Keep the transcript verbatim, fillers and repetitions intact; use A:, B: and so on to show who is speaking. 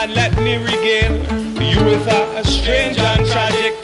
A: and let me regale you with a strange and tragic